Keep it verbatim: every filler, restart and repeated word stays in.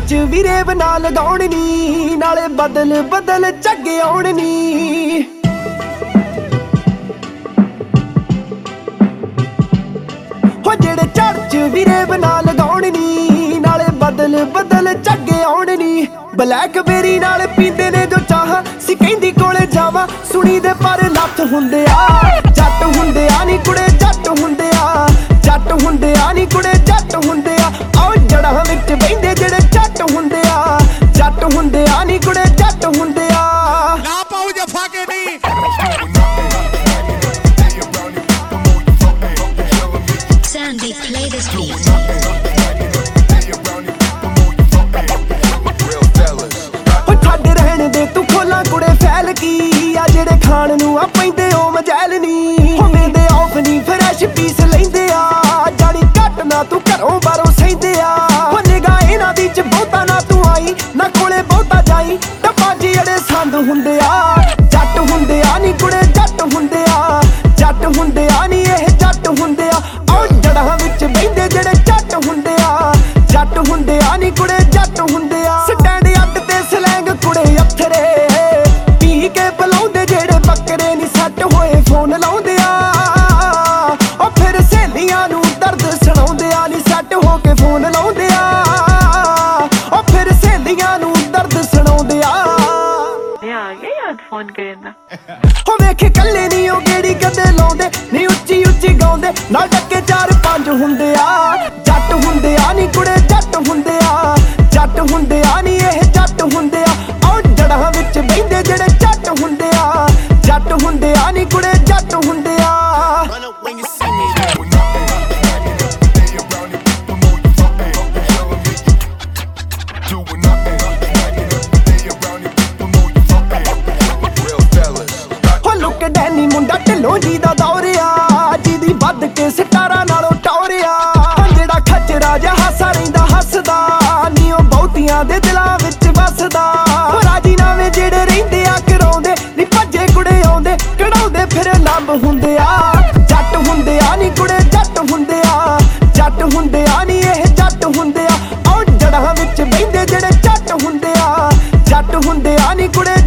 ਚ ਵੀਰੇ ਬਣਾ ਲਗਾਉਣ ਨੀ, ਨਾਲੇ ਬਦਲ ਬਦਲ ਝੱਗੇ ਆਉਣ ਨੀ। ਹੋ ਜਿਹੜੇ ਝੜ ਚ ਵੀਰੇ ਬਣਾ ਲਗਾਉਣ ਨੀ, ਨਾਲੇ ਬਦਲ ਬਦਲ ਝੱਗੇ ਆਉਣ ਨੀ। ਬਲੈਕਬੇਰੀ ਨਾਲ ਪੀਂਦੇ ਨੇ ਜੋ ਚਾਹ, ਸੀ ਕਹਿੰਦੀ ਕੋਲੇ ਜਾਵਾ ਸੁਣੀ ਦੇ ਪਰ ਲੱਥ ਹੁੰਦੇ ਆ। ਜੱਟ ਹੁੰਦੇ ਆ ਨੀ ਕੁੜੇ ਜੱਟ ਹੁੰਦੇ ਆ, ਜੱਟ ਹੁੰਦੇ ਆ ਨੀ ਕੁੜੇ ਜੱਟ ਹੁੰਦੇ ਆ। ਆਓ ਜੜਾਂ ਵਿੱਚ ਬਹਿੰਦੇ ਜਿਹੜੇ ਜੱਟ ਹੁੰਦੇ ਆ, ਜੱਟ ਹੁੰਦੇ ਆ ਨੀ ਕੁੜੇ ਜੱਟ ਹੁੰਦੇ ਆ। ਨਾ ਪਾਉ ਜਫਾ ਕੇ ਨਹੀਂ Sandy, play this beat. ਹੋ ਛੱਡ ਰਹਿਣ ਦੇ ਤੂੰ ਖੋਲਾਂ ਕੁੜੇ ਫੈਲ ਕੀ ਆ, ਜਿਹੜੇ ਖਾਣ ਨੂੰ ਆ ਪੈਂਦੇ ਉਹ ਮਜੈਲ ਨੀ। ਹੁੰਦੇ ਦੇ ਆਫ ਨੀ ਫਰੈਸ਼ ਪੀਸ ਲੈਂਦੇ ਆ, ਜਾਣੀ ਘੱਟ ਨਾ ਤੂੰ ਘਰੋਂ ਬਾਹਰੋਂ ਸਹਿੰਦੇ ਆ। ਹੋ ਨਿਗਾਹ ਇਹਨਾਂ ਦੀ ਚ ਬਹੁਤਾ ਨਾ ਤੂੰ ਆਈ, ਨਾ ਕੋਲੇ ਬਹੁਤਾ ਜਾਈ, ਟੱਪਾ ਜਿਹੜੇ ਸੰਦ ਹੁੰਦੇ ਆ। ਜੱਟ ਹੁੰਦੇ ਆ ਨੀ ਕੁੜੇ ਜੱਟ ਹੁੰਦੇ ਆ, ਜੱਟ ਹੁੰਦੇ ਆ ਨੀ ਇਹ ਜੱਟ ਹੁੰਦੇ ਆ। ਆਓ ਜੜਾਂ ਵਿੱਚ ਬਹਿੰਦੇ ਜਿਹੜੇ ਜੱਟ ਹੁੰਦੇ ਆ, ਜੱਟ ਹੁੰਦੇ ਆ ਨੀ ਕੁੜੇ ਜੱਟ ਹੁੰਦੇ ਆ। ਸਟੈਂਡ ਅੱਡ ਤੇ ਸਲੈਂਗ ਕੁੜੇ ਅਥਰੇ, ਪੀ ਕੇ ਬੁਲਾਉਂਦੇ ਜਿਹੜੇ ਬੱਕਰੇ ਨੀ ਸੱਟ ਹੋਏ ਫੋਨ ਲਾਉਂਦੇ ਆ। ਉਹ ਫਿਰ ਸਹੇਲੀਆਂ ਨੂੰ ਦਰਦ ਸੁਣਾਉਂਦੇ ਆ ਨੀ ਸੱਟ ਹੋ ਕੇ ਫੋਨ ਲਾਉਂਦੇ ਆ। ਉਹ ਫਿਰ ਸਹੇਲੀਆਂ ਨੂੰ ਦਰਦ ਸੁਣਾਉਂਦੇ ਆ। ਆ ਗਿਆ ਯਾਦ ਫੋਨ ਕਰਨਾ। ਹੋ ਵੇਖ ਕੱਲੇ ਨੀ ਉਹ ਗੇੜੀ ਕਦੇ ਲਾਉਂਦੇ ਨੀ, ਉੱਚੀ ਉੱਚੀ ਗਾਉਂਦੇ ਨਾਲ ਡੱਕੇ ਚਾਰ ਪੰਜ ਹੁੰਦੇ ਆ। ਜੱਟ ਹੁੰਦੇ ਆ ਨੀ ਕੁੜੇ ਜੱਟ ਹੁੰਦੇ ਆ, ਜੱਟ ਹੁੰਦੇ ਆ ਨੀ ਇਹ ਜੱਟ ਹੁੰਦੇ ਆ। ਆਓ ਜੜਾਂ ਵਿੱਚ ਬਹਿੰਦੇ ਜਿਹੜੇ ਜੱਟ ਹੁੰਦੇ ਆ, ਜੱਟ ਹੁੰਦੇ ਆ ਨੀ ਕੁੜੇ ਜੱਟ ਹੁੰਦੇ ਆ। ਹੋ ਲੁੱਕ ਡੈਨੀ ਮੁੰਡਾ ਢਿੱਲੋਂ ਜੀ ਦਾ ਦੌਰਿਆ, ਜਿਹਦੀ ਵੱਧ ਕੇ ਸਟਾਰਾਂ ਨਾਲੋਂ ਟੌਰਿਆ। ਜਿਹੜਾ ਖਚਰਾ ਜਿਹਾ ਹਾਸਾ ਰਹਿੰਦਾ ਹੱਸਦਾ ਨੀ, ਉਹ ਬਹੁਤੀਆਂ ਦੇ ਦਿਲਾਂ ਵਿੱਚ ਵੱਸਦਾ। ਰਾਜੀਨਾਮੇ ਜਿਹੜੇ ਰਹਿੰਦੇ ਆ ਕਰਾਉਂਦੇ ਨੀ, ਭੱਜੇ ਕੁੜੇ ਆਉਂਦੇ ਕਢਾਉਂਦੇ ਫਿਰ ਲੰਬ ਹੁੰਦੇ ਆ। ਜੱਟ ਹੁੰਦੇ ਆ ਨੀ ਕੁੜੇ ਜੱਟ ਹੁੰਦੇ ਆ, ਜੱਟ ਹੁੰਦੇ ਆ ਨੀ ਇਹ ਜੱਟ ਹੁੰਦੇ ਆ। ਆਓ ਜੜਾਂ ਵਿੱਚ ਬਹਿੰਦੇ ਜਿਹੜੇ ਜੱਟ ਹੁੰਦੇ ਆ, ਜੱਟ ਹੁੰਦੇ ਆ ਨੀ ਕੁੜੇ